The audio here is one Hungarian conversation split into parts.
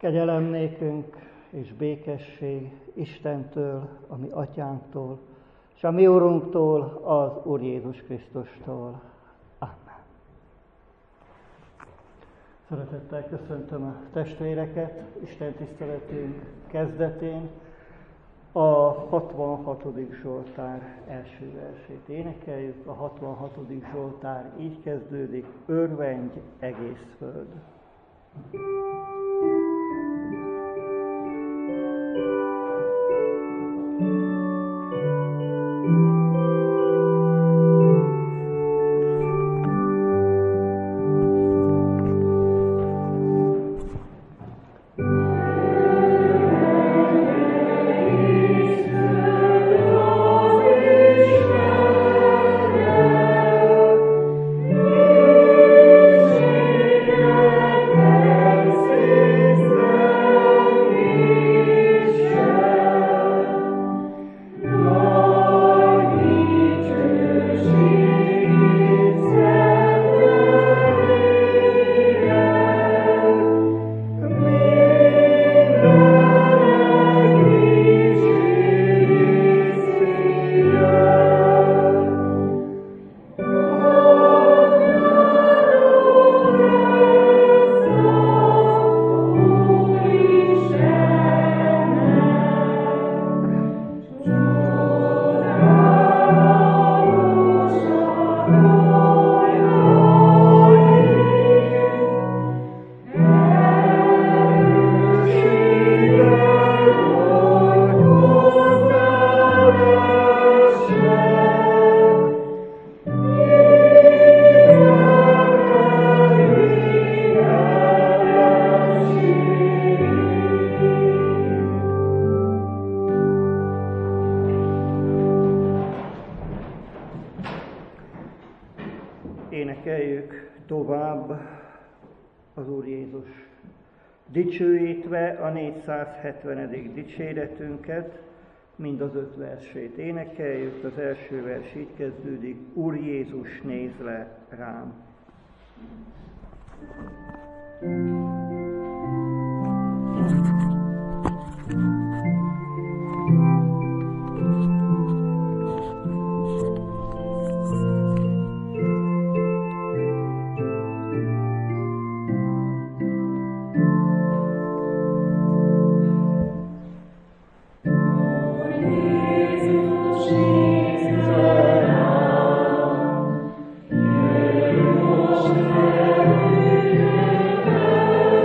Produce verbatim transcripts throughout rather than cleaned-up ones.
Kegyelem nékünk és békesség Istentől, a mi atyánktól, és a mi Urunktól, az Úr Jézus Krisztustól. Amen. Szeretettel köszöntöm a testvéreket Isten tiszteletünk kezdetén. A hatvanhatodik Zsoltár első versét énekeljük. A hatvanhatodik Zsoltár így kezdődik: örvendj egész föld. Énekeljük tovább az Úr Jézus dicsőítve a négyszázhetvenedik dicséretünket, mind az öt versét énekeljük. Az első vers így kezdődik: Úr Jézus, nézz le rám! Jézus,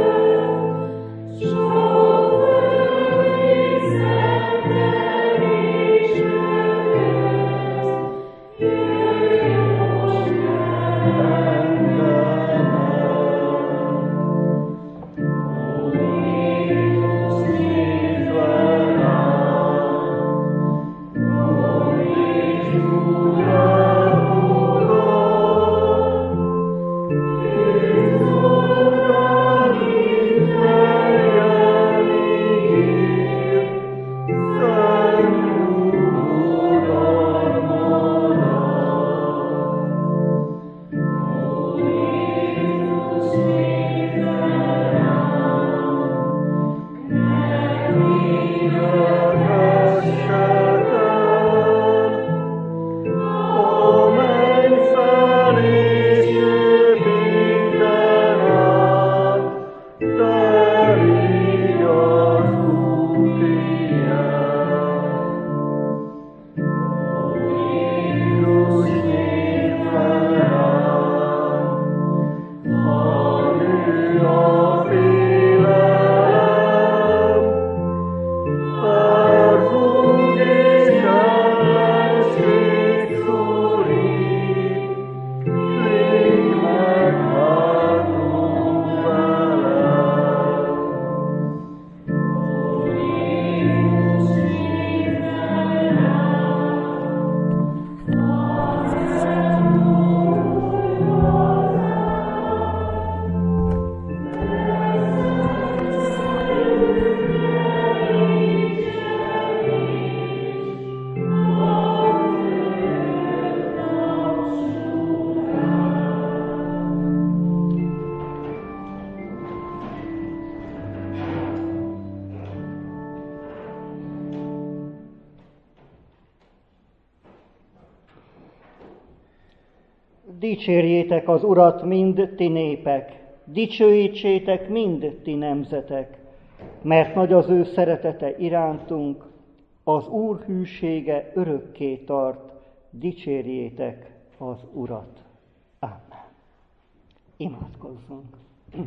Dicsérjétek az Urat mind ti népek, dicsőítsétek mind ti nemzetek, mert nagy az ő szeretete irántunk, az Úr hűsége örökké tart, dicsérjétek az Urat. Amen. Imádkozzunk.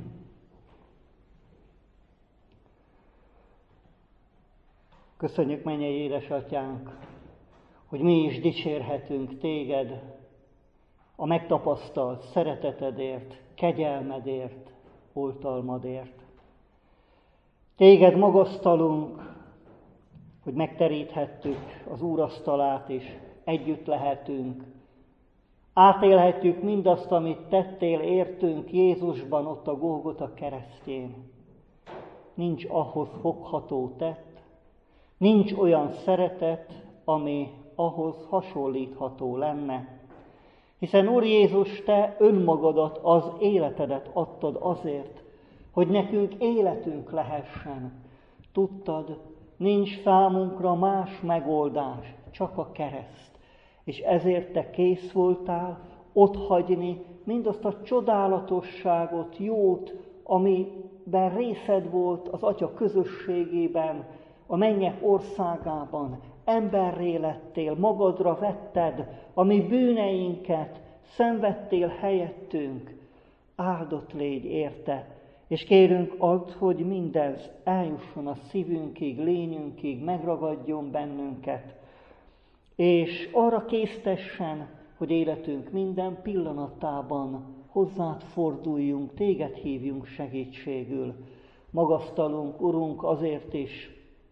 Köszönjük, mennyei édesatyánk, hogy mi is dicsérhetünk téged a megtapasztalt szeretetedért, kegyelmedért, oltalmadért. Téged magasztalunk, hogy megteríthettük az úrasztalát, és együtt lehetünk. Átélhetjük mindazt, amit tettél értünk Jézusban, ott a Golgota keresztjén. Nincs ahhoz fogható tett, nincs olyan szeretet, ami ahhoz hasonlítható lenne. Hiszen Úr Jézus, te önmagadat, az életedet adtad azért, hogy nekünk életünk lehessen. Tudtad, nincs számunkra más megoldás, csak a kereszt. És ezért te kész voltál otthagyni mindazt a csodálatosságot, jót, amiben részed volt az Atya közösségében, a mennyek országában. Emberré lettél, magadra vetted a mi bűneinket, szenvedtél helyettünk. Áldott légy érte, és kérünk add, hogy mindez eljusson a szívünkig, lényünkig, megragadjon bennünket, és arra késztessen, hogy életünk minden pillanatában hozzád forduljunk, téged hívjunk segítségül. Magasztalunk, Urunk, azért is,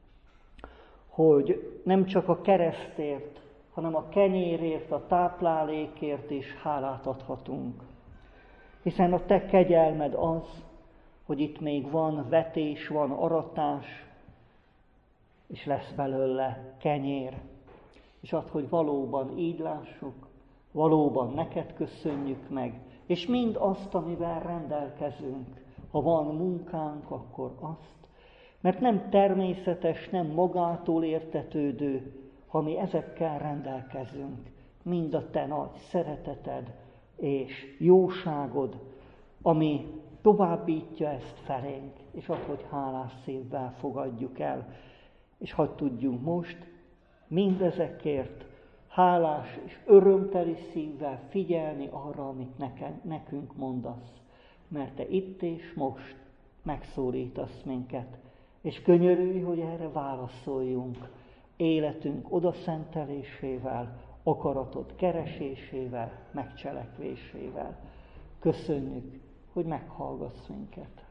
hogy nem csak a keresztért, hanem a kenyérért, a táplálékért is hálát adhatunk. Hiszen a te kegyelmed az, hogy itt még van vetés, van aratás, és lesz belőle kenyér. És add, hogy valóban így lássuk, valóban neked köszönjük meg, és mind azt, amivel rendelkezünk. Ha van munkánk, akkor azt. Mert nem természetes, nem magától értetődő, ha mi ezekkel rendelkezünk. Mind a te nagy szereteted és jóságod, ami továbbítja ezt felénk, és add, hogy hálás szívvel fogadjuk el. És hadd tudjunk most mindezekért hálás és örömteli szívvel figyelni arra, amit neke, nekünk mondasz. Mert te itt és most megszólítasz minket. És könyörülj, hogy erre válaszoljunk életünk odaszentelésével, akaratod keresésével, megcselekvésével. Köszönjük, hogy meghallgatsz minket.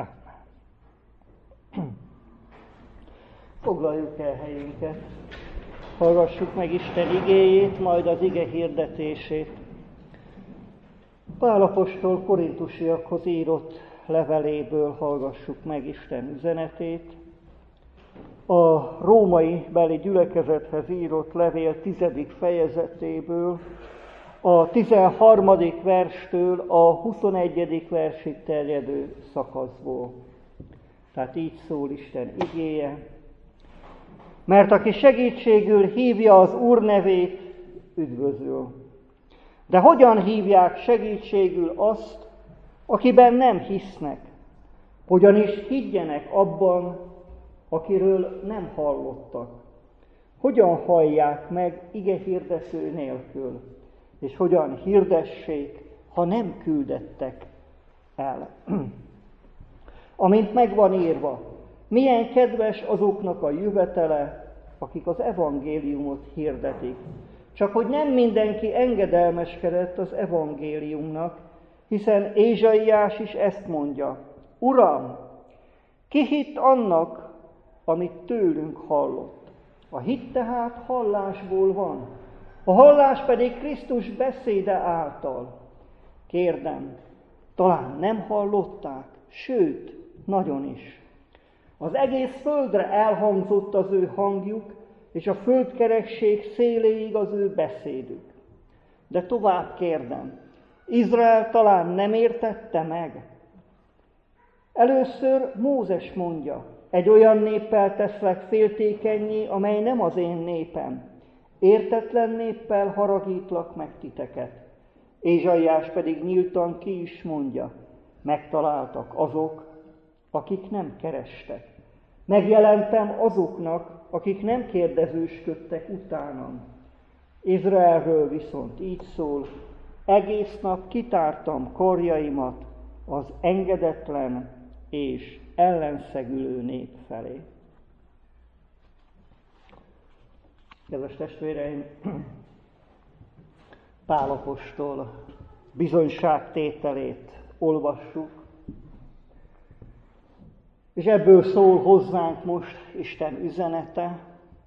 Amen. Foglaljuk el helyünket, hallgassuk meg Isten igéjét, majd az ige hirdetését. Pál apostol korintusiakhoz írott leveléből hallgassuk meg Isten üzenetét. A római beli gyülekezethez írott levél tizedik fejezetéből, a tizenharmadik verstől a huszonegyedik versig terjedő szakaszból. Tehát így szól Isten igéje. Mert aki segítségül hívja az Úr nevét, üdvözöl. De hogyan hívják segítségül azt, akiben nem hisznek? Hogyan is higgyenek abban, akiről nem hallottak? Hogyan hallják meg ige hirdető nélkül? És hogyan hirdessék, ha nem küldettek el? Amint megvan írva, milyen kedves azoknak a jövetele, akik az evangéliumot hirdetik. Csak hogy nem mindenki engedelmeskedett az evangéliumnak, hiszen Ézsaiás is ezt mondja: Uram, ki hitt annak, amit tőlünk hallott? A hit tehát hallásból van, a hallás pedig Krisztus beszéde által. Kérdem, talán nem hallották, sőt, nagyon is. Az egész földre elhangzott az ő hangjuk, és a földkerekség széléig az ő beszédük. De tovább kérdem, Izrael talán nem értette meg? Először Mózes mondja, egy olyan néppel teszlek féltékennyé, amely nem az én népem. Értetlen néppel haragítlak meg titeket. Ézsaiás pedig nyíltan ki is mondja, megtaláltak azok, akik nem kerestek. Megjelentem azoknak, akik nem kérdezősködtek utánam. Izraelről viszont így szól, egész nap kitártam karjaimat az engedetlen és ellenszegülő nép felé. Kedves testvéreim, Pál apostol bizonyságtételét olvassuk, és ebből szól hozzánk most Isten üzenete.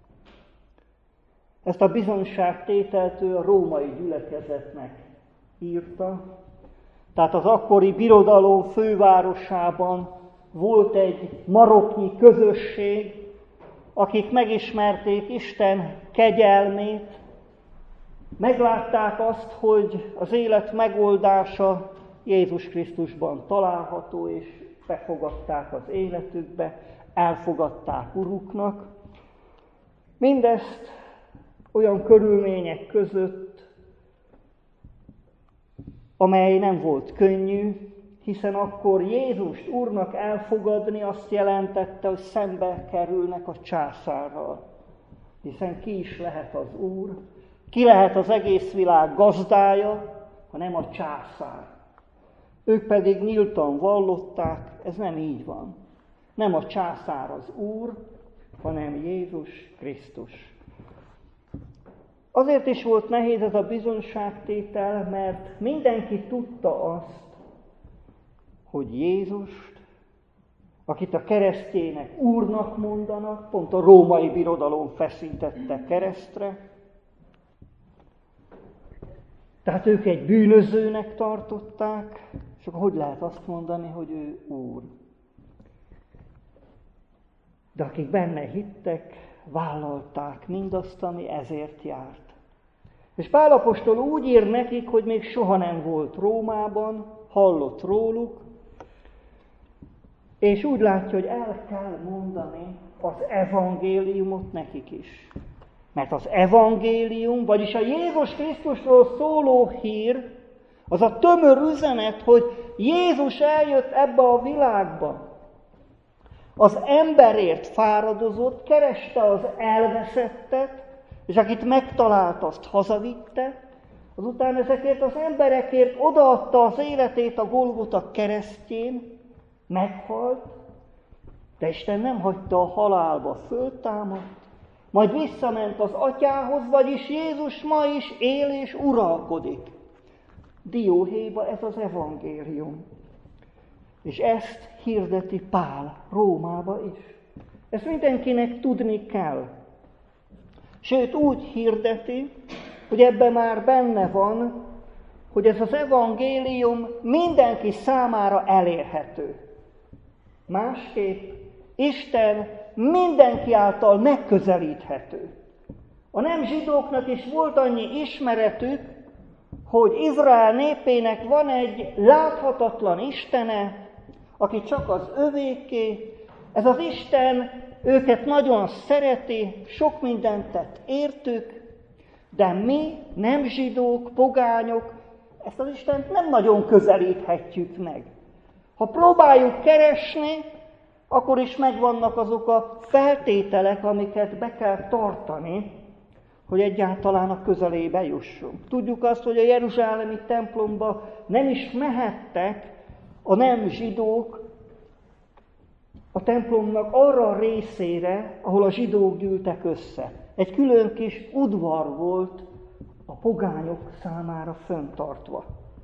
Ezt a bizonyságtételt ő a római gyülekezetnek írta. Tehát az akkori birodalom fővárosában volt egy maroknyi közösség, akik megismerték Isten kegyelmét, meglátták azt, hogy az élet megoldása Jézus Krisztusban található, és befogadták az életükbe, elfogadták Uruknak. Mindezt olyan körülmények között, amely nem volt könnyű, hiszen akkor Jézust Úrnak elfogadni azt jelentette, hogy szembe kerülnek a császárral. Hiszen ki is lehet az Úr, ki lehet az egész világ gazdája, ha nem a császár. Ők pedig nyíltan vallották, ez nem így van. Nem a császár az Úr, hanem Jézus Krisztus. Azért is volt nehéz ez a bizonyságtétel, mert mindenki tudta azt, hogy Jézust, akit a keresztjének Úrnak mondanak, pont a római birodalom feszítette keresztre, tehát ők egy bűnözőnek tartották, és akkor hogy lehet azt mondani, hogy ő Úr? De akik benne hittek, vállalták mindazt, ami ezért járt. És Pál apostol úgy ír nekik, hogy még soha nem volt Rómában, hallott róluk, és úgy látja, hogy el kell mondani az evangéliumot nekik is. Mert az evangélium, vagyis a Jézus Krisztusról szóló hír, az a tömör üzenet, hogy Jézus eljött ebbe a világba. Az emberért fáradozott, kereste az elveszettet, és akit megtalált, azt hazavitte, azután ezekért az emberekért odaadta az életét a Golgota keresztjén, meghalt, de Isten nem hagyta a halálba, föltámadt, majd visszament az Atyához, vagyis Jézus ma is él és uralkodik. Dióhéjba ez az evangélium. És ezt hirdeti Pál Rómába is. Ezt mindenkinek tudni kell. Sőt, úgy hirdeti, hogy ebben már benne van, hogy ez az evangélium mindenki számára elérhető. Másképp Isten mindenki által megközelíthető. A nem zsidóknak is volt annyi ismeretük, hogy Izrael népének van egy láthatatlan istene, aki csak az övéké. Ez az Isten őket nagyon szereti, sok mindent tett értük, de mi, nem zsidók, pogányok, ezt az Istent nem nagyon közelíthetjük meg. Ha próbáljuk keresni, akkor is megvannak azok a feltételek, amiket be kell tartani, hogy egyáltalán a közelébe jussunk. Tudjuk azt, hogy a jeruzsálemi templomba nem is mehettek a nem zsidók a templomnak arra a részére, ahol a zsidók gyűltek össze. Egy külön kis udvar volt a pogányok számára fenntartva.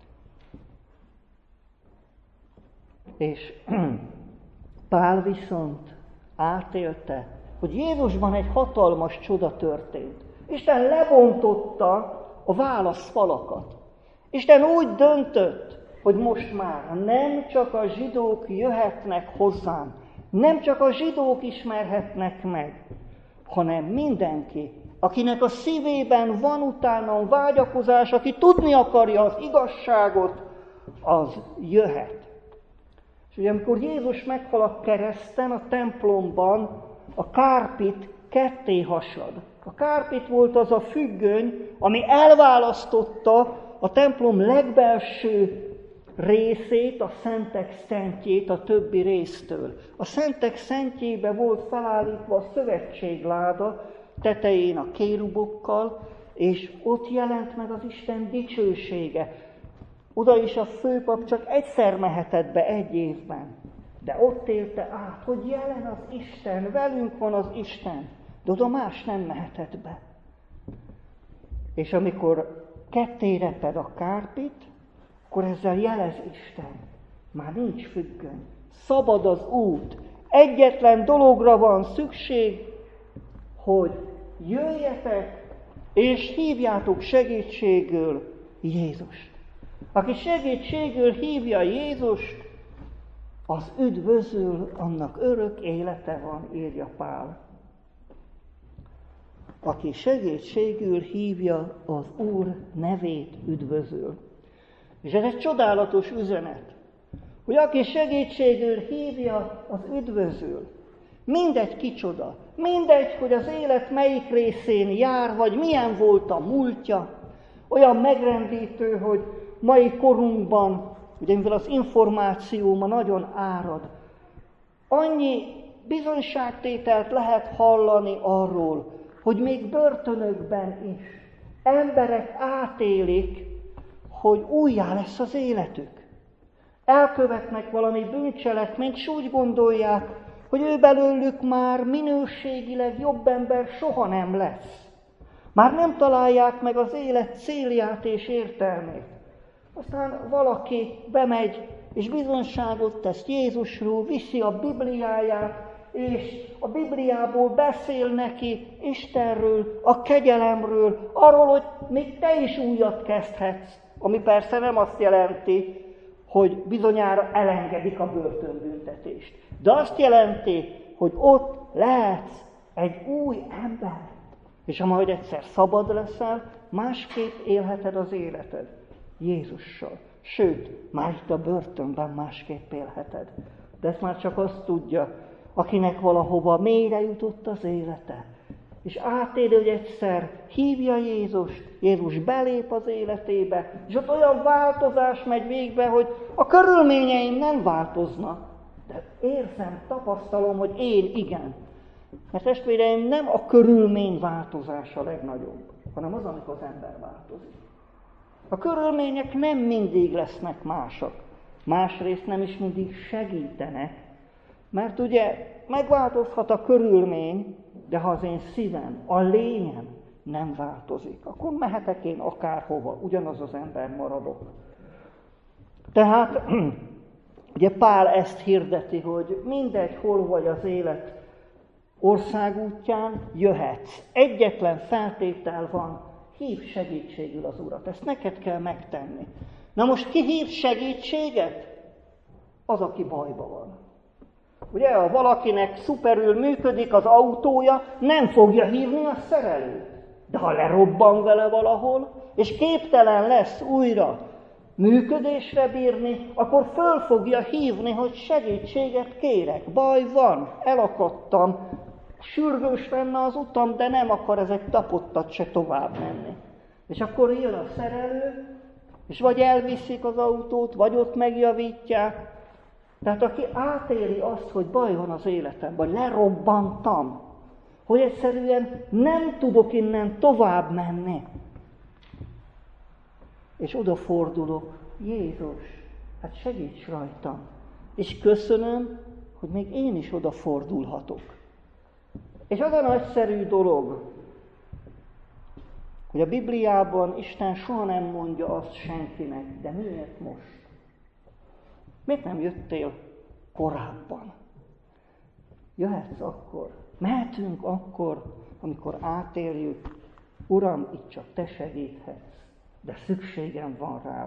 És Pál viszont átélte, hogy Jézusban egy hatalmas csoda történt. Isten lebontotta a válaszfalakat. Isten úgy döntött, hogy most már nem csak a zsidók jöhetnek hozzám, nem csak a zsidók ismerhetnek meg, hanem mindenki, akinek a szívében van utánam vágyakozás, aki tudni akarja az igazságot, az jöhet. És ugye amikor Jézus meghal a kereszten, a templomban a kárpit ketté hasad. A kárpit volt az a függöny, ami elválasztotta a templom legbelső részét, a szentek szentjét a többi résztől. A szentek szentjébe volt felállítva a szövetségláda tetején a kérubokkal, és ott jelent meg az Isten dicsősége. Oda is a főpap csak egyszer mehetett be egy évben, de ott élte át, hogy jelen az Isten, velünk van az Isten, de oda más nem mehetett be. És amikor ketté reped a kárpit, akkor ezzel jelez Isten, már nincs függöny, szabad az út, egyetlen dologra van szükség, hogy jöjjetek és hívjátok segítségül Jézust. Aki segítségül hívja Jézust, az üdvözül, annak örök élete van, írja Pál. Aki segítségül hívja az Úr nevét, üdvözül. És ez egy csodálatos üzenet, hogy aki segítségül hívja, az üdvözül. Mindegy kicsoda, mindegy, hogy az élet melyik részén jár, vagy milyen volt a múltja, olyan megrendítő, hogy mai korunkban, ugye mivel az információ ma nagyon árad, annyi bizonyságtételt lehet hallani arról, hogy még börtönökben is emberek átélik, hogy újjá lesz az életük. Elkövetnek valami bűncselekményt, és úgy gondolják, hogy ő belőlük már minőségileg jobb ember soha nem lesz. Már nem találják meg az élet célját és értelmét. Aztán valaki bemegy, és bizonyságot tesz Jézusról, viszi a Bibliáját, és a Bibliából beszél neki Istenről, a kegyelemről, arról, hogy még te is újat kezdhetsz, ami persze nem azt jelenti, hogy bizonyára elengedik a börtönbüntetést. De azt jelenti, hogy ott lehetsz egy új ember. És ha majd egyszer szabad leszel, másképp élheted az életed Jézussal. Sőt, már itt a börtönben másképp élheted. De ezt már csak azt tudja, akinek valahova mélyre jutott az élete. És átéli, hogy egyszer hívja Jézust, Jézus belép az életébe, és ott olyan változás megy végbe, hogy a körülményeim nem változnak. De érzem, tapasztalom, hogy én igen. Mert testvéreim, nem a körülmény változása a legnagyobb, hanem az, amikor az ember változik. A körülmények nem mindig lesznek másak. Másrészt nem is mindig segítenek. Mert ugye megváltozhat a körülmény, de ha az én szívem, a lényem nem változik, akkor mehetek én akárhova, ugyanaz az ember maradok. Tehát ugye Pál ezt hirdeti, hogy mindegy, hol vagy az élet országútján, jöhetsz. Egyetlen feltétel van, hív segítségül az Urat. Ezt neked kell megtenni. Na most ki hív segítséget? Az, aki bajba van. Ugye, ha valakinek szuperül működik az autója, nem fogja hívni a szerelőt. De ha lerobban vele valahol, és képtelen lesz újra működésre bírni, akkor föl fogja hívni, hogy segítséget kérek. Baj van, elakadtam, sürgős lenne az utam, de nem akar ez egy tapottat se tovább menni. És akkor jön a szerelő, és vagy elviszik az autót, vagy ott megjavítják. Tehát aki átéli azt, hogy baj van az életemben, vagy lerobbantam, hogy egyszerűen nem tudok innen tovább menni. És odafordulok, Jézus, hát segíts rajtam. És köszönöm, hogy még én is odafordulhatok. És az a nagyszerű dolog, hogy a Bibliában Isten soha nem mondja azt senkinek, de miért most? Miért nem jöttél korábban? Jöhetsz akkor, mehetünk akkor, amikor átéljük, Uram, itt csak te segíthetsz, de szükségem van rád.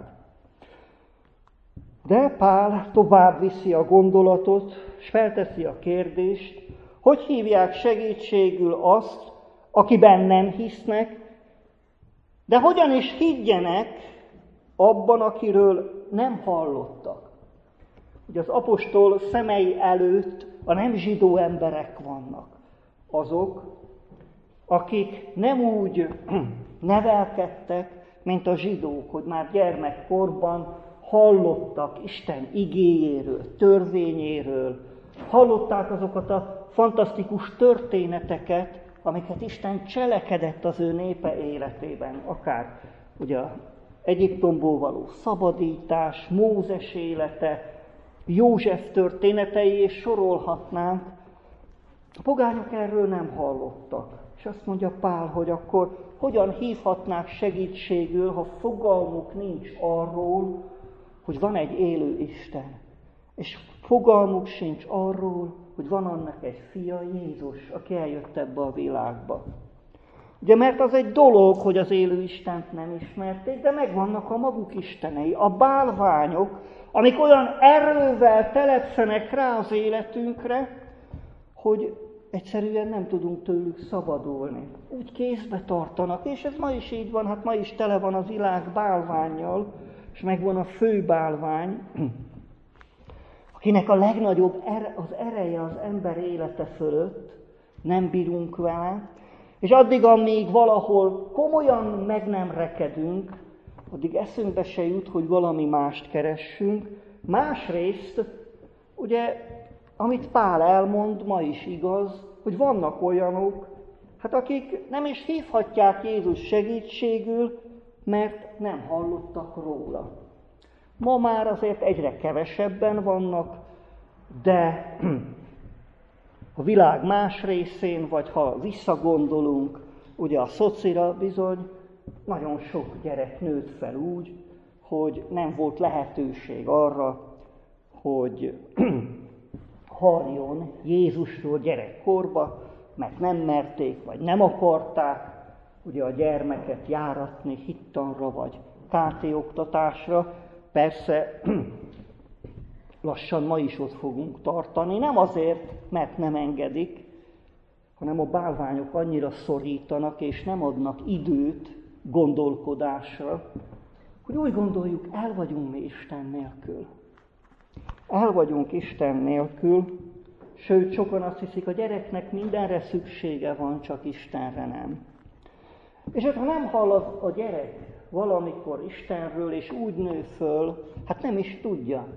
De Pál tovább viszi a gondolatot, és felteszi a kérdést, hogy hívják segítségül azt, akiben nem hisznek, de hogyan is higgyenek abban, akiről nem hallottak. Ugye az apostol szemei előtt a nem zsidó emberek vannak. Azok, akik nem úgy nevelkedtek, mint a zsidók, hogy már gyermekkorban hallottak Isten igéjéről, törvényéről, hallották azokat a fantasztikus történeteket, amiket Isten cselekedett az ő népe életében, akár ugye Egyiptomból való szabadítás, Mózes élete, József történetei, és sorolhatnánk. A pogányok erről nem hallottak. És azt mondja Pál, hogy akkor hogyan hívhatnák segítségül, ha fogalmuk nincs arról, hogy van egy élő Isten. És fogalmuk sincs arról, hogy van annak egy fia, Jézus, aki eljött ebbe a világba. Ugye, mert az egy dolog, hogy az élő Istent nem ismerték, de megvannak a maguk istenei, a bálványok, amik olyan erővel telepszenek rá az életünkre, hogy egyszerűen nem tudunk tőlük szabadulni. Úgy kézbe tartanak, és ez ma is így van, hát ma is tele van az világ bálvánnyal, és megvan a fő bálvány, akinek a legnagyobb ere, az ereje az ember élete fölött, nem bírunk vele, és addig, amíg valahol komolyan meg nem rekedünk, addig eszünkbe se jut, hogy valami mást keressünk. Másrészt, ugye, amit Pál elmond, ma is igaz, hogy vannak olyanok, hát akik nem is hívhatják Jézus segítségül, mert nem hallottak róla. Ma már azért egyre kevesebben vannak, de a világ más részén, vagy ha visszagondolunk, ugye a szocira bizony, nagyon sok gyerek nőtt fel úgy, hogy nem volt lehetőség arra, hogy halljon Jézusról gyerekkorba, mert nem merték, vagy nem akarták ugye a gyermeket járatni hittanra, vagy ká té oktatásra. Persze lassan ma is ott fogunk tartani, nem azért, mert nem engedik, hanem a bálványok annyira szorítanak, és nem adnak időt gondolkodásra, hogy úgy gondoljuk, el vagyunk mi Isten nélkül. El vagyunk Isten nélkül, sőt, sokan azt hiszik, a gyereknek mindenre szüksége van, csak Istenre nem. És ha nem hall a gyerek valamikor Istenről, és úgy nő föl, hát nem is tudja,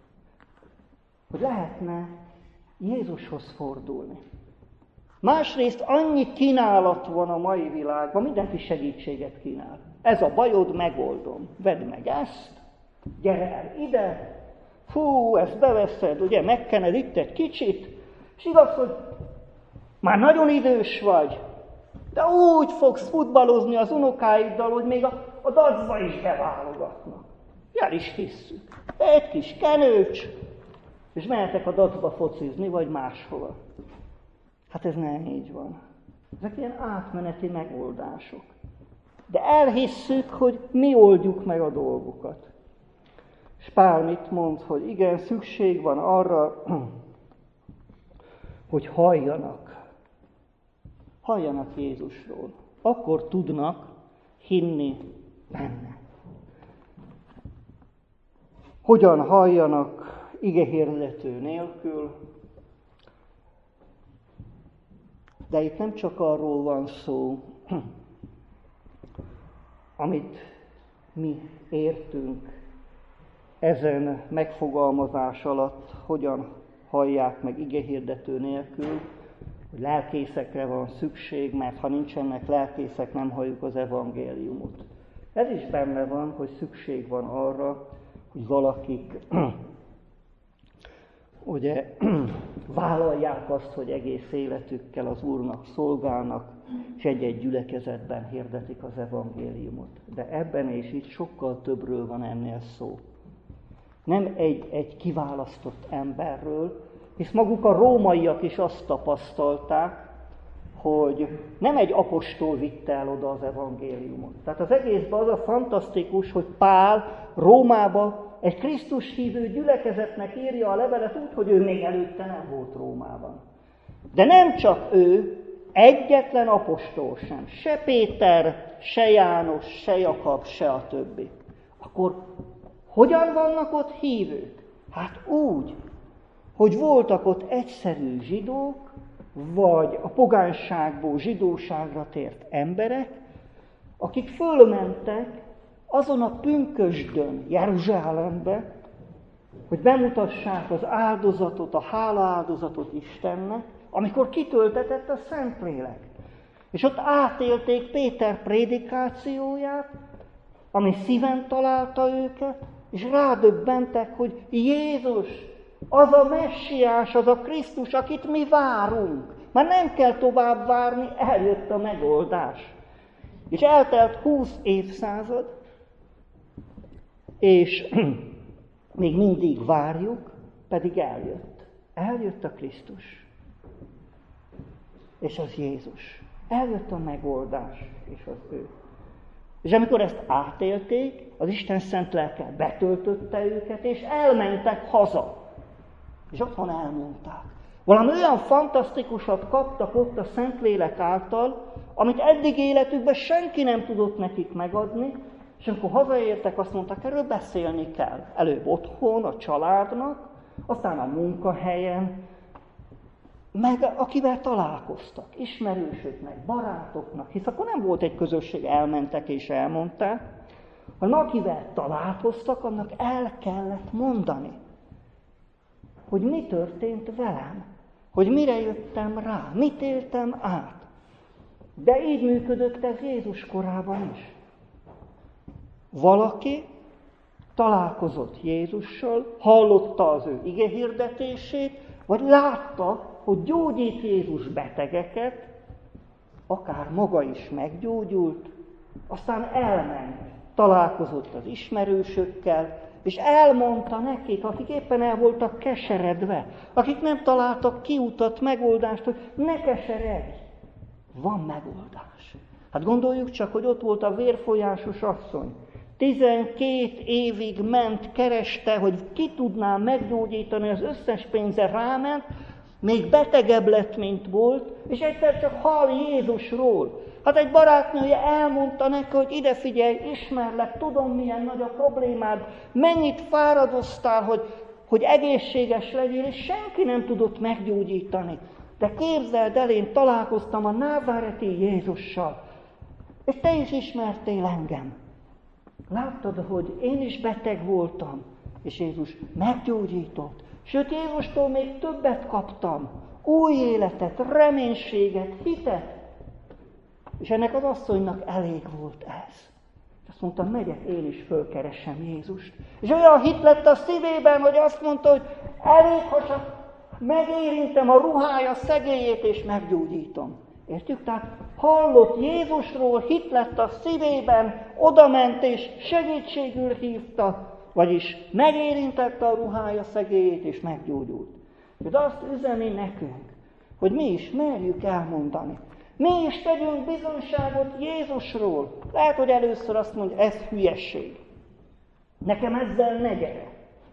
hogy lehetne Jézushoz fordulni. Másrészt annyi kínálat van a mai világban, mindenki segítséget kínál. Ez a bajod, megoldom. Vedd meg ezt, gyere el ide, fú, ezt beveszed, ugye, megkened itt egy kicsit, és igaz, hogy már nagyon idős vagy, de úgy fogsz futballozni az unokáiddal, hogy még a, a dacba is beválogatnak. El is hisszük. Egy kis kenőcs, és mehetek a dacba focizni, vagy máshova. Hát ez nem így van. Ezek ilyen átmeneti megoldások. De elhisszük, hogy mi oldjuk meg a dolgokat. És Pál mit mond, hogy igen, szükség van arra, hogy halljanak. Halljanak Jézusról. Akkor tudnak hinni benne. Hogyan halljanak igehirdető nélkül? De itt nem csak arról van szó, amit mi értünk ezen megfogalmazás alatt, hogyan hallják meg igehirdető nélkül, hogy lelkészekre van szükség, mert ha nincsenek lelkészek, nem halljuk az evangéliumot. Ez is benne van, hogy szükség van arra, hogy valakik ugye vállalják azt, hogy egész életükkel az Úrnak szolgálnak, és egy-egy gyülekezetben hirdetik az evangéliumot. De ebben és itt sokkal többről van ennél szó. Nem egy, egy kiválasztott emberről, hisz maguk a rómaiak is azt tapasztalták, hogy nem egy apostol vitte el oda az evangéliumot. Tehát az egészben az a fantasztikus, hogy Pál Rómába egy Krisztus hívő gyülekezetnek írja a levelet úgy, hogy ő még előtte nem volt Rómában. De nem csak ő, egyetlen apostol sem. Se Péter, se János, se Jakab, se a többi. Akkor hogyan vannak ott hívők? Hát úgy, hogy voltak ott egyszerű zsidók, vagy a pogányságból zsidóságra tért emberek, akik fölmentek azon a pünkösdön Jeruzsálembe, hogy bemutassák az áldozatot, a hálaáldozatot Istennek, amikor kitöltetett a Szentlélek. És ott átélték Péter prédikációját, ami szíven találta őket, és rádöbbentek, hogy Jézus, az a messiás, az a Krisztus, akit mi várunk. Már nem kell tovább várni, eljött a megoldás. És eltelt húsz évszázad, és még mindig várjuk, pedig eljött. Eljött a Krisztus. És az Jézus. Eljött a megoldás, és az ő. És amikor ezt átélték, az Isten szent lelke betöltötte őket, és elmentek haza. És otthon elmondták. Valami olyan fantasztikusat kaptak ott a Szentlélek által, amit eddig életükben senki nem tudott nekik megadni, és amikor hazaértek, azt mondták, erről beszélni kell. Előbb otthon, a családnak, aztán a munkahelyen, meg akivel találkoztak, ismerősöknek, barátoknak, hisz akkor nem volt egy közösség, elmentek és elmondták, hanem akivel találkoztak, annak el kellett mondani, hogy mi történt velem, hogy mire jöttem rá, mit éltem át. De így működött ez Jézus korában is. Valaki találkozott Jézussal, hallotta az ő igehirdetését, vagy látta, hogy gyógyít Jézus betegeket, akár maga is meggyógyult, aztán elment, találkozott az ismerősökkel, és elmondta nekik, akik éppen el voltak keseredve, akik nem találtak kiutat, megoldást, hogy ne keseredj, van megoldás. Hát gondoljuk csak, hogy ott volt a vérfolyásos asszony. Tizenkét évig ment, kereste, hogy ki tudná meggyógyítani, az összes pénze ráment, még betegebb lett, mint volt, és egyszer csak hall Jézusról. Hát egy barátnője elmondta neki, hogy ide figyelj, ismerlek, tudom, milyen nagy a problémád, mennyit fáradoztál, hogy, hogy egészséges legyél, és senki nem tudott meggyógyítani. De képzeld el, én találkoztam a názáreti Jézussal, és te is ismertél engem. Láttad, hogy én is beteg voltam, és Jézus meggyógyított. Sőt, Jézustól még többet kaptam. Új életet, reménységet, hitet. És ennek az asszonynak elég volt ez. Azt mondta, megyek, én is fölkeresem Jézust. És olyan hit lett a szívében, hogy azt mondta, hogy elég, ha csak megérintem a ruhája szegélyét, és meggyógyítom. Értjük? Tehát hallott Jézusról, hit lett a szívében, odament és segítségül hívta, vagyis megérintette a ruhája szegélyét és meggyógyult. És azt üzeni nekünk, hogy mi is merjük elmondani. Mi is tegyünk bizonyságot Jézusról. Lehet, hogy először azt mondja, ez hülyesség. Nekem ezzel ne gyere.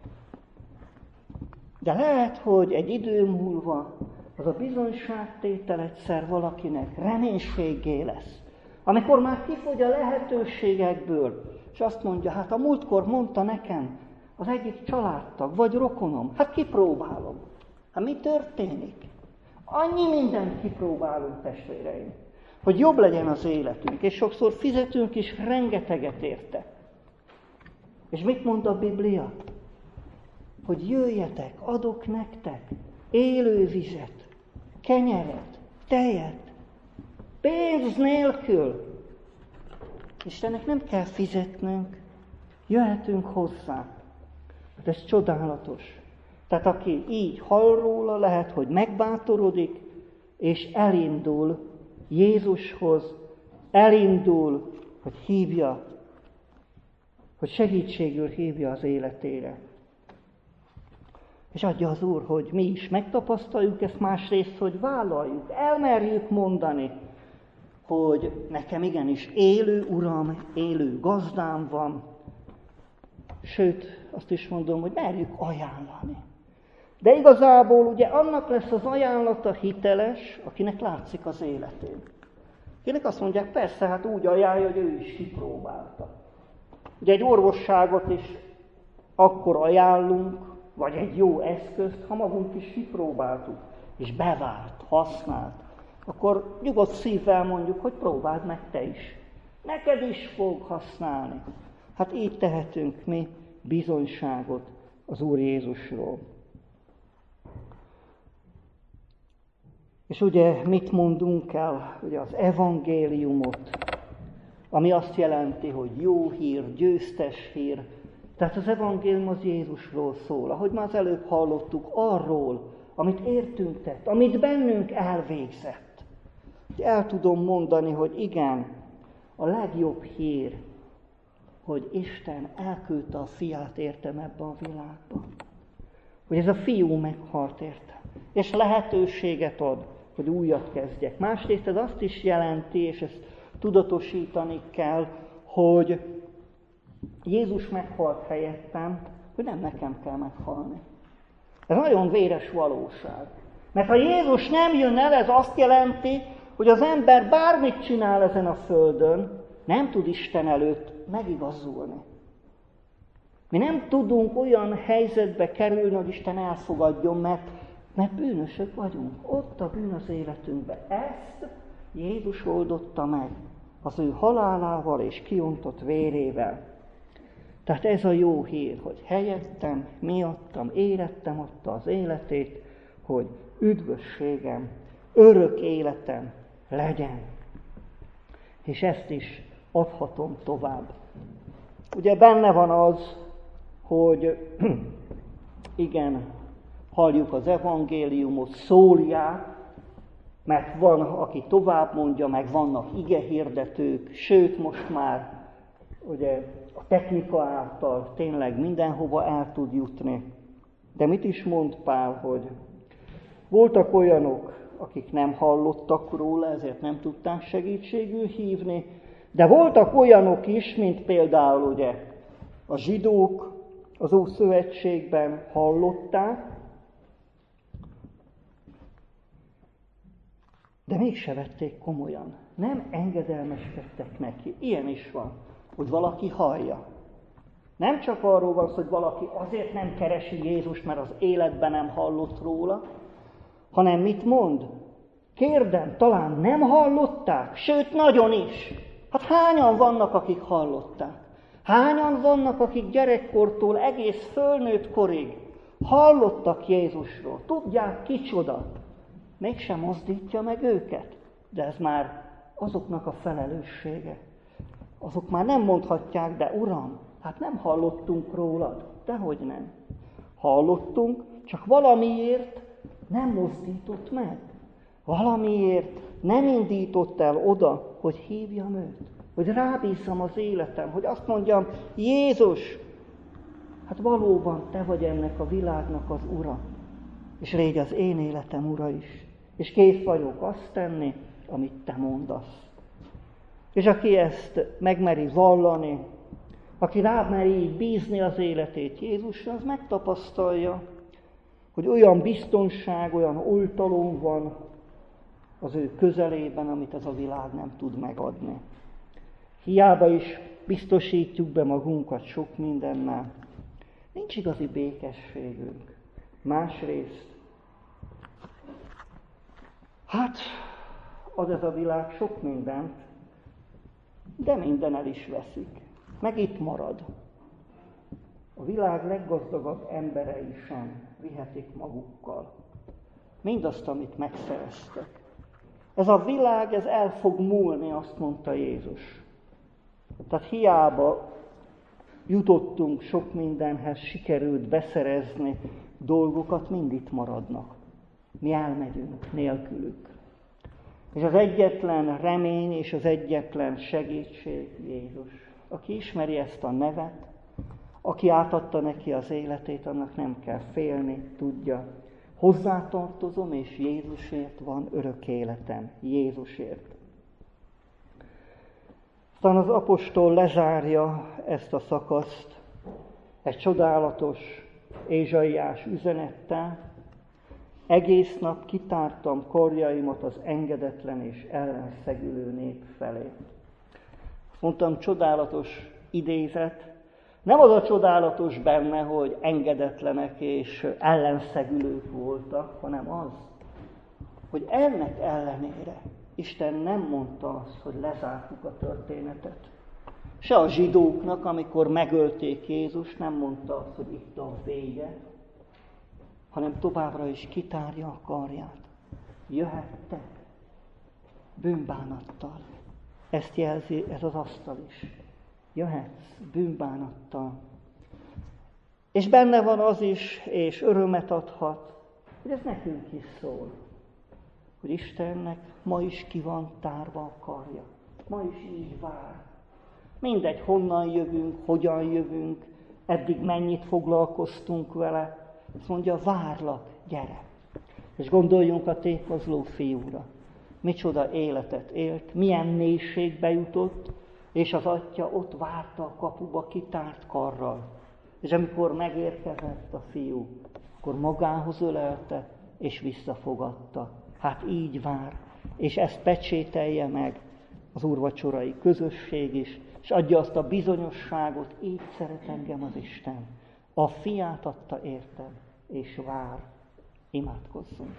De lehet, hogy egy idő múlva az a bizonyságtétel egyszer valakinek reménységgé lesz. Amikor már kifogy a lehetőségekből, és azt mondja, hát a múltkor mondta nekem az egyik családtag, vagy rokonom, hát kipróbálom. Hát mi történik? Annyi mindent kipróbálunk, testvéreim, hogy jobb legyen az életünk, és sokszor fizetünk is rengeteget érte. És mit mond a Biblia? Hogy jöjjetek, adok nektek élő vizet, kenyeret, tejet, pénz nélkül. Istennek nem kell fizetnünk, jöhetünk hozzá. Hát ez csodálatos. Tehát aki így hall róla, lehet, hogy megbátorodik, és elindul Jézushoz, elindul, hogy hívja, hogy segítségül hívja az életére. És adja az Úr, hogy mi is megtapasztaljuk ezt, másrészt, hogy vállaljuk, elmerjük mondani, hogy nekem igenis élő Uram, élő gazdám van. Sőt, azt is mondom, hogy merjük ajánlani. De igazából ugye annak lesz az ajánlata hiteles, akinek látszik az életén. Akinek azt mondják, persze, hát úgy ajánlja, hogy ő is kipróbálta. Ugye egy orvosságot is akkor ajánlunk, vagy egy jó eszközt, ha magunk is kipróbáltuk, és bevált, használt, akkor nyugodt szívvel mondjuk, hogy próbáld meg te is. Neked is fog használni. Hát így tehetünk mi bizonyságot az Úr Jézusról. És ugye mit mondunk el? Ugye az evangéliumot, ami azt jelenti, hogy jó hír, győztes hír. Tehát az evangélium az Jézusról szól, ahogy már az előbb hallottuk, arról, amit értünk tett, amit bennünk elvégzett. El tudom mondani, hogy igen, a legjobb hír, hogy Isten elküldte a fiát értem ebbe a világba. Hogy ez a fiú meghalt értem. És lehetőséget ad, hogy újat kezdjek. Másrészt ez azt is jelenti, és ezt tudatosítani kell, hogy Jézus meghalt helyettem, hogy nem nekem kell meghalni. Ez nagyon véres valóság. Mert ha Jézus nem jön el, ez azt jelenti, hogy az ember bármit csinál ezen a földön, nem tud Isten előtt megigazulni. Mi nem tudunk olyan helyzetbe kerülni, hogy Isten elfogadjon, mert, mert bűnösök vagyunk. Ott a bűn az életünkben. Ezt Jézus oldotta meg az ő halálával és kiontott vérével. Tehát ez a jó hír, hogy helyettem, miattam, érettem adta az életét, hogy üdvösségem, örök életem legyen. És ezt is adhatom tovább. Ugye benne van az, hogy igen, halljuk az evangéliumot, szólják, mert van, aki tovább mondja, meg vannak igehirdetők, sőt most már ugye a technika által tényleg mindenhova el tud jutni. De mit is mond Pál, hogy voltak olyanok, akik nem hallottak róla, ezért nem tudták segítségül hívni, de voltak olyanok is, mint például ugye a zsidók az Ószövetségben hallották, de mégse vették komolyan. Nem engedelmeskedtek neki. Ilyen is van, hogy valaki hallja. Nem csak arról van szó, hogy valaki azért nem keresi Jézust, mert az életben nem hallott róla, hanem mit mond? Kérdem, talán nem hallották? Sőt, nagyon is. Hát hányan vannak, akik hallották? Hányan vannak, akik gyerekkortól egész fölnőtt korig hallottak Jézusról? Tudják, kicsoda? Mégsem mozdítja meg őket. De ez már azoknak a felelőssége. Azok már nem mondhatják, de Uram, hát nem hallottunk rólad. Dehogy nem. Hallottunk, csak valamiért nem mozdított meg. Valamiért nem indított el oda, hogy hívjam őt. Hogy rábízzam az életem, hogy azt mondjam, Jézus, hát valóban te vagy ennek a világnak az ura. És légy az én életem ura is. És kész vagyok azt tenni, amit te mondasz. És aki ezt megmeri vallani, aki rámeri így bízni az életét Jézusra, az megtapasztalja, hogy olyan biztonság, olyan oltalom van az ő közelében, amit ez a világ nem tud megadni. Hiába is biztosítjuk be magunkat sok mindennel, nincs igazi békességünk. Másrészt, hát ad ez a világ sok mindent, de minden el is veszik. Meg itt marad. A világ leggazdagabb emberei sem vihetik magukkal mindazt, amit megszereztek. Ez a világ, ez el fog múlni, azt mondta Jézus. Tehát hiába jutottunk sok mindenhez, sikerült beszerezni dolgokat, mind itt maradnak. Mi elmegyünk nélkülük. És az egyetlen remény és az egyetlen segítség Jézus. Aki ismeri ezt a nevet, aki átadta neki az életét, annak nem kell félni, tudja. Hozzátartozom, és Jézusért van örök életem. Jézusért. Aztán az apostol lezárja ezt a szakaszt egy csodálatos Ézsaiás üzenettel. Egész nap kitártam karjaimat az engedetlen és ellenszegülő nép felé. Mondtam, csodálatos idézet. Nem az a csodálatos benne, hogy engedetlenek és ellenszegülők voltak, hanem az, hogy ennek ellenére Isten nem mondta azt, hogy lezártuk a történetet. Se a zsidóknak, amikor megölték Jézus, nem mondta azt, hogy itt a vége, hanem továbbra is kitárja a karját. Jöhettek bűnbánattal. Ezt jelzi ez az asztal is. Jöhetsz bűnbánattal. És benne van az is, és örömet adhat, hogy ez nekünk is szól. Hogy Istennek ma is ki van tárva a karja. Ma is így vár. Mindegy, honnan jövünk, hogyan jövünk, eddig mennyit foglalkoztunk vele. Azt mondja, várlak, gyere. És gondoljunk a tékozló fiúra. Micsoda életet élt, milyen mélységbe jutott, és az atya ott várta a kapuba kitárt karral. És amikor megérkezett a fiú, akkor magához ölelte, és visszafogadta. Hát így vár, és ezt pecsételje meg az úrvacsorai közösség is, és adja azt a bizonyosságot, így szeret engem az Isten. A fiát adta értem, és vár. Imádkozzunk.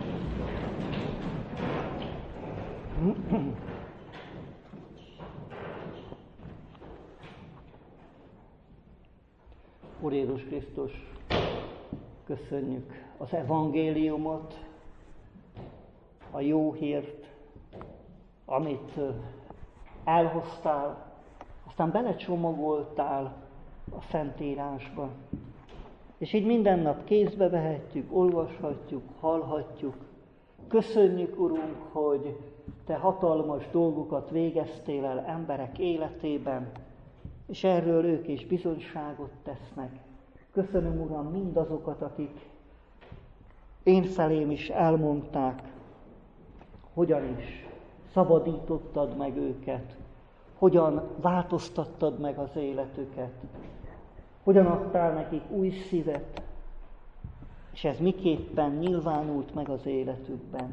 Úr Jézus Krisztus, köszönjük az evangéliumot, a jó hírt, amit elhoztál, aztán belecsomagoltál a Szentírásba. És így minden nap kézbe vehetjük, olvashatjuk, hallhatjuk. Köszönjük, Urunk, hogy Te hatalmas dolgokat végeztél el emberek életében, és erről ők is bizonyságot tesznek. Köszönöm, Uram, mindazokat, akik én felém is elmondták, hogyan is szabadítottad meg őket, hogyan változtattad meg az életüket, hogyan adtál nekik új szívet, és ez miképpen nyilvánult meg az életükben.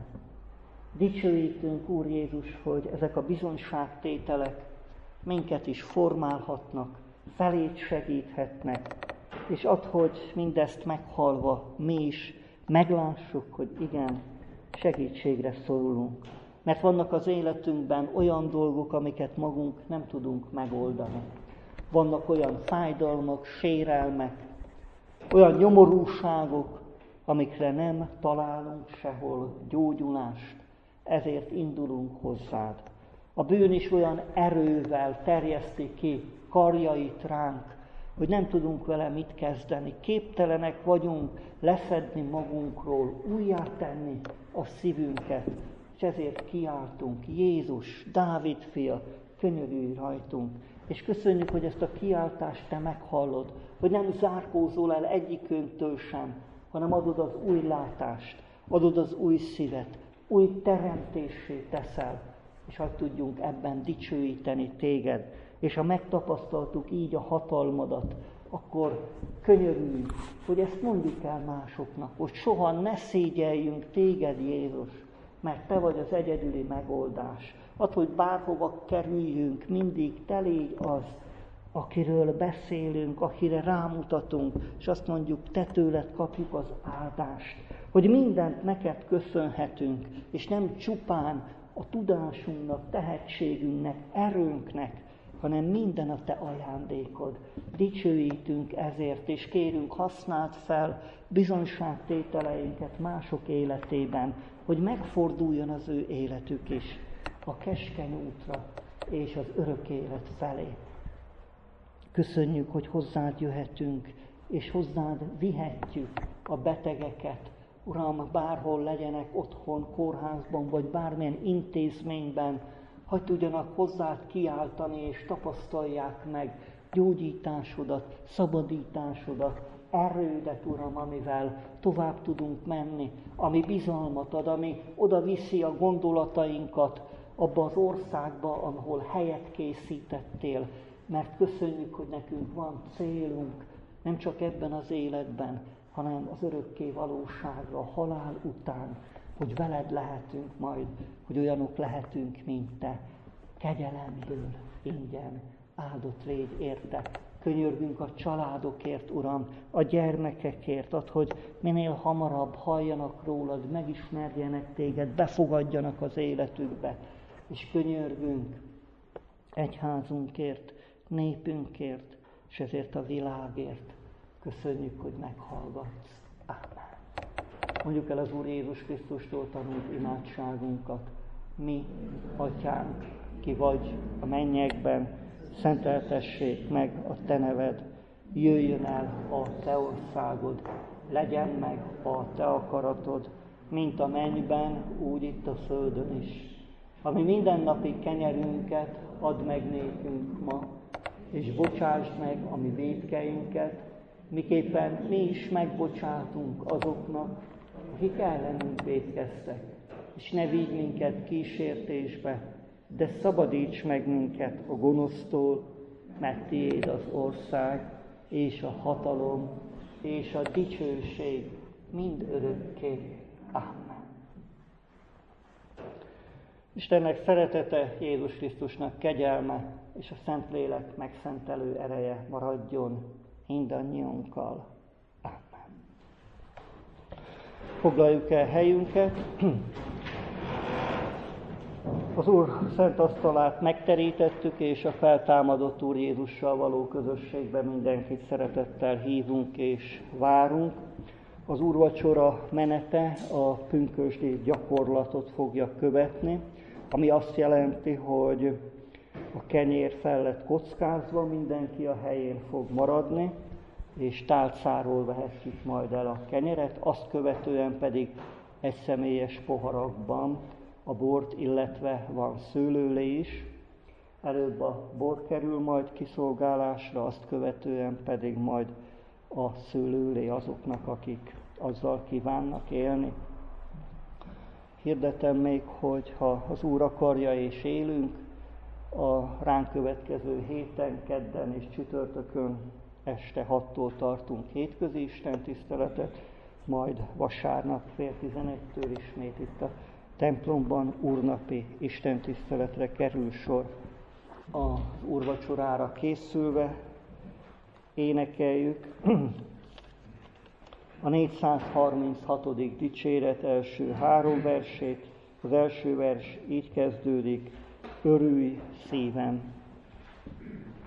Dicsőítünk, Úr Jézus, hogy ezek a bizonyságtételek minket is formálhatnak, felét segíthetnek, és add, hogy mindezt meghallva mi is meglássuk, hogy igen, segítségre szorulunk. Mert vannak az életünkben olyan dolgok, amiket magunk nem tudunk megoldani. Vannak olyan fájdalmak, sérelmek, olyan nyomorúságok, amikre nem találunk sehol gyógyulást, ezért indulunk hozzád. A bűn is olyan erővel terjeszti ki karjait ránk, hogy nem tudunk vele mit kezdeni. Képtelenek vagyunk leszedni magunkról, újjátenni a szívünket, és ezért kiáltunk, Jézus, Dávid fia, könyörülj rajtunk. És köszönjük, hogy ezt a kiáltást Te meghallod, hogy nem zárkózol el egyikünktől sem, hanem adod az új látást, adod az új szívet, új teremtéssé teszel, és hogy tudjunk ebben dicsőíteni Téged. És ha megtapasztaltuk így a hatalmadat, akkor könyörülj, hogy ezt mondjuk el másoknak, hogy soha ne szégyeljünk Téged, Jézus, mert Te vagy az egyedüli megoldás. Add, hogy bárhova kerüljünk, mindig Te légy az, akiről beszélünk, akire rámutatunk, és azt mondjuk, Te tőled kapjuk az áldást, hogy mindent neked köszönhetünk, és nem csupán a tudásunknak, tehetségünknek, erőnknek, hanem minden a Te ajándékod. Dicsőítünk ezért, és kérünk, használd fel bizonyságtételeinket mások életében, hogy megforduljon az ő életük is a keskeny útra és az örök élet felé. Köszönjük, hogy hozzád jöhetünk, és hozzád vihetjük a betegeket. Uram, bárhol legyenek, otthon, kórházban, vagy bármilyen intézményben, hogy tudjanak hozzád kiáltani, és tapasztalják meg gyógyításodat, szabadításodat, erődet, Uram, amivel tovább tudunk menni, ami bizalmat ad, ami oda viszi a gondolatainkat abba az országba, ahol helyet készítettél, mert köszönjük, hogy nekünk van célunk, nem csak ebben az életben, hanem az örökké valóságra, a halál után, hogy veled lehetünk majd, hogy olyanok lehetünk, mint Te, kegyelemből, ingyen, áldott légy érte. Könyörgünk a családokért, Uram, a gyermekekért, add, hogy minél hamarabb halljanak rólad, megismerjenek Téged, befogadjanak az életükbe, és könyörgünk egyházunkért, népünkért, és ezért a világért. Köszönjük, hogy meghallgatsz. Amen. Mondjuk el az Úr Jézus Krisztustól tanult imádságunkat. Mi, Atyánk, ki vagy a mennyekben, szenteltessék meg a Te neved, jöjjön el a Te országod, legyen meg a Te akaratod, mint a mennyben, úgy itt a földön is. Ami mindennapi kenyerünket add meg nékünk ma, és bocsásd meg a mi vétkeinket, miképpen mi is megbocsátunk azoknak, akik ellenünk vétkeztek. És ne vigy minket kísértésbe, de szabadíts meg minket a gonosztól, mert tiéd az ország, és a hatalom, és a dicsőség mind örökké. Amen. Istennek szeretete, Jézus Krisztusnak kegyelme, és a Szentlélek megszentelő ereje maradjon mindannyiunkkal. Amen. Foglaljuk el helyünket. Az Úr szent asztalát megterítettük, és a feltámadott Úr Jézussal való közösségben mindenkit szeretettel hívunk és várunk. Az úrvacsora menete a pünkösdi gyakorlatot fogja követni, ami azt jelenti, hogy a kenyér fel lett kockázva, mindenki a helyén fog maradni, és tálcáról vehetjük majd el a kenyeret, azt követően pedig egyszemélyes poharakban a bort, illetve van szőlőlé is. Előbb a bor kerül majd kiszolgálásra, azt követően pedig majd a szőlőlé azoknak, akik azzal kívánnak élni. Hirdetem még, hogy ha az Úr akarja és élünk, a ránk következő héten, kedden és csütörtökön este hattól tartunk hétközi istentiszteletet, majd vasárnap fél tizenegytől ismét itt a templomban úrnapi istentiszteletre kerül sor. Az úrvacsorára készülve énekeljük a négyszázharminchatodik dicséret első három versét. Az első vers így kezdődik: örülj szívem!